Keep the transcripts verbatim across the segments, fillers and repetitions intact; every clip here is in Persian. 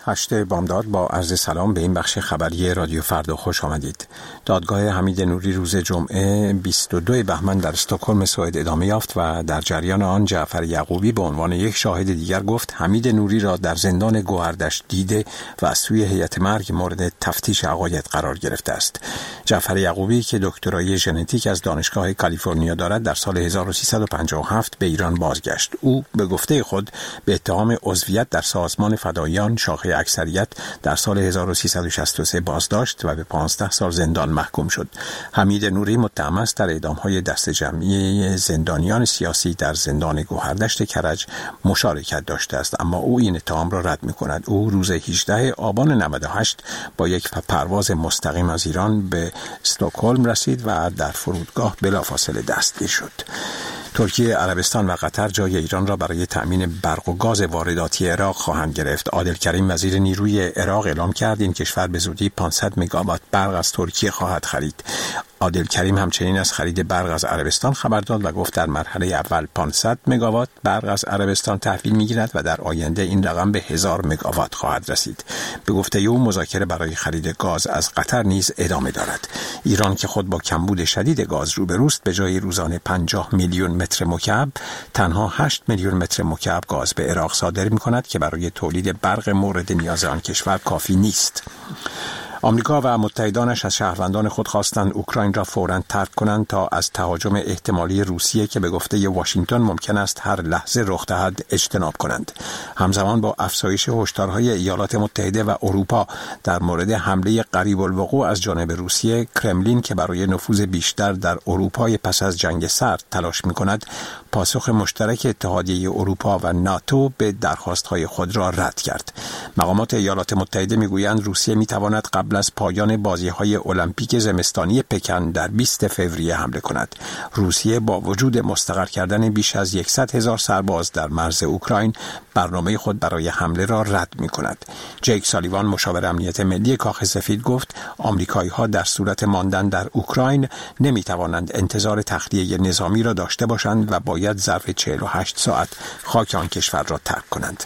هشت بامداد با عرض سلام به این بخش خبری رادیو فردا خوش آمدید. دادگاه حمید نوری روز جمعه بیست و دو بهمن در استکهلم سوئد ادامه یافت و در جریان آن جعفر یعقوبی به عنوان یک شاهد دیگر گفت حمید نوری را در زندان گوهردشت دیده و از سوی هیئت مرگ مورد تفتیش عقاید قرار گرفته است. جعفر یعقوبی که دکترای ژنتیک از دانشگاه کالیفرنیا دارد در سال هزار و سیصد و پنجاه و هفت به ایران بازگشت. او به گفته خود به اتهام عضویت در سازمان فداییان شاخه اکثریت در سال هزار و سیصد و شصت و سه بازداشت و به پانزده سال زندان محکوم شد. حمید نوری متهم است در اعدام‌های دست جمعی زندانیان سیاسی در زندان گوهردشت کرج مشارکت داشته است، اما او این اتهام را رد می‌کند. او روز هجدهم آبان نود و هشت با یک پرواز مستقیم از ایران به استکهلم رسید و در فرودگاه بلافاصله دستگیر شد. ترکیه، عربستان و قطر جای ایران را برای تأمین برق و گاز وارداتی عراق خواهند گرفت. عادل کریم وزیر نیروی عراق اعلام کرد این کشور به زودی پانصد مگاوات برق از ترکیه خواهد خرید. عادل کریم همچنین از خرید برق از عربستان خبر داد و گفت در مرحله اول پانصد مگاوات برق از عربستان تحویل می‌گیرد و در آینده این رقم به هزار مگاوات خواهد رسید. به گفته او مذاکره برای خرید گاز از قطر نیز ادامه دارد. ایران که خود با کمبود شدید گاز روبروست به جای روزانه پنجاه میلیون متر مکعب تنها هشت میلیون متر مکعب گاز به عراق صادر می‌کند که برای تولید برق مورد نیاز آن کشور کافی نیست. آمریکا و متحدانش از شهروندان خود خواستند اوکراین را فوراً ترک کنند تا از تهاجم احتمالی روسیه که به گفته واشنگتن ممکن است هر لحظه رخ دهد اجتناب کنند. همزمان با افزایش هشدارهای ایالات متحده و اروپا در مورد حمله قریب الوقوع از جانب روسیه، کرملین که برای نفوذ بیشتر در اروپای پس از جنگ سرد تلاش می‌کند، پاسخ مشترک اتحادیه اروپا و ناتو به درخواست‌های خود را رد کرد. مقامات ایالات متحده می‌گویند روسیه می‌تواند قبل از پایان بازی‌های المپیک زمستانی پکن در بیست فوریه حمله کند. روسیه با وجود مستقر کردن بیش از صد هزار سرباز در مرز اوکراین برنامه خود برای حمله را رد می‌کند. جیک سالیوان مشاور امنیت ملی کاخ سفید گفت آمریکایی‌ها در صورت ماندن در اوکراین نمی‌توانند انتظار تخلیه نظامی را داشته باشند و باید ظرف چهل و هشت ساعت خاک آن کشور را ترک کنند.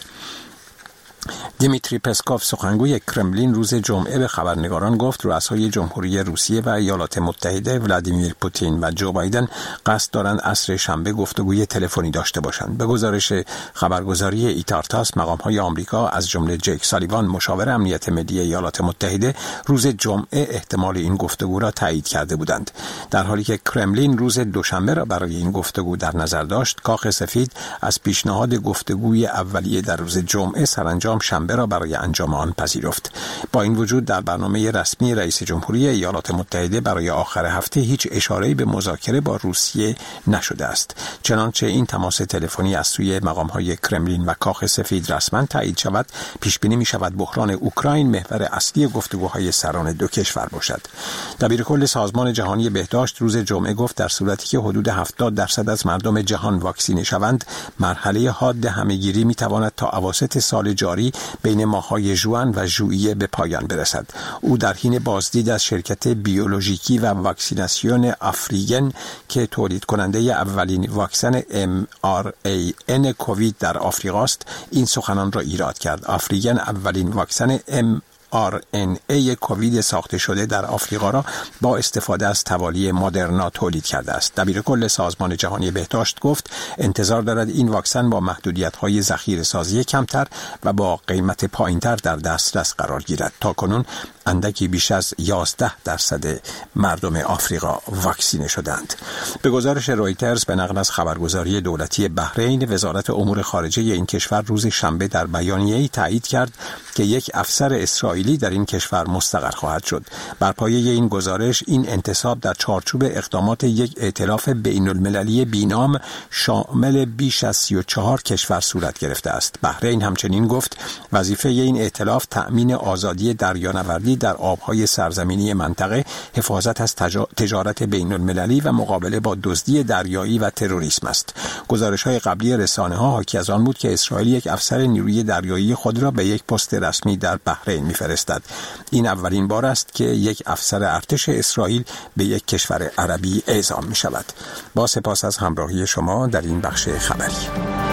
دیمیتری پسکوف سخنگوی کرملین روز جمعه به خبرنگاران گفت رؤسای جمهوری روسیه و ایالات متحده ولادیمیر پوتین و جو بایدن قصد دارند عصر شنبه گفتگوی تلفنی داشته باشند. به گزارش خبرگزاری ایتارتاس مقام‌های آمریکا از جمله جیک سالیوان مشاور امنیت ملی ایالات متحده روز جمعه احتمال این گفتگو را تایید کرده بودند. در حالی که کرملین روز دوشنبه را برای این گفتگو در نظر داشت، کاخ سفید از پیشنهاد گفتگوی اولیه در روز جمعه سرانجام شنبه را برای انجام آن پذیرفت. با این وجود در برنامه رسمی رئیس جمهوری ایالات متحده برای آخر هفته هیچ اشاره‌ای به مذاکره با روسیه نشده است. چنانچه این تماس تلفنی از سوی مقام‌های کرملین و کاخ سفید رسما تایید شود، پیش بینی می‌شود بحران اوکراین محور اصلی گفتگوهای سران دو کشور باشد. دبیرکل سازمان جهانی بهداشت روز جمعه گفت در صورتی که حدود هفتاد درصد از مردم جهان واکسینه شوند، مرحله حاد همه‌گیری می‌تواند تا اواسط سال جاری بین ماه‌های ژوئن و ژوئیه به پایان برسد. او در حین بازدید از شرکت بیولوژیکی و واکسیناسیون آفریگن که تولید کننده اولین واکسن ام آر ای ان کووید در آفریقاست این سخنان را ایراد کرد. آفریگن اولین واکسن ام آر ان ای کووید ساخته شده در آفریقا را با استفاده از توالی مدرنا تولید کرده است. دبیرکل سازمان جهانی بهداشت گفت انتظار دارد این واکسن با محدودیت‌های ذخیره‌سازی کمتر و با قیمت پایین‌تر در دسترس قرار گیرد. تاکنون اندکی بیش از یازده درصد مردم آفریقا واکسینه شدند. به گزارش رویترز به نقل از خبرگزاری دولتی بحرین، وزارت امور خارجه این کشور روز شنبه در بیانیه‌ای تایید کرد که یک افسر اسرائیلی در این کشور مستقر خواهد شد. بر پایه این گزارش این انتصاب در چارچوب اقدامات یک ائتلاف بین‌المللی بینام شامل بیش از سی و چهار کشور صورت گرفته است. بحرین همچنین گفت وظیفه این ائتلاف تأمین آزادی دریانوردی در آبهای سرزمینی منطقه، حفاظت از تجارت بین‌المللی و مقابله با دزدی دریایی و تروریسم است. گزارش‌های قبلی رسانه‌ها حاکی از آن بود که اسرائیل یک افسر نیروی دریایی خود را به یک پست رسمی در بحرین می‌فرستد. این اولین بار است که یک افسر ارتش اسرائیل به یک کشور عربی اعزام می‌شود. با سپاس از همراهی شما در این بخش خبری.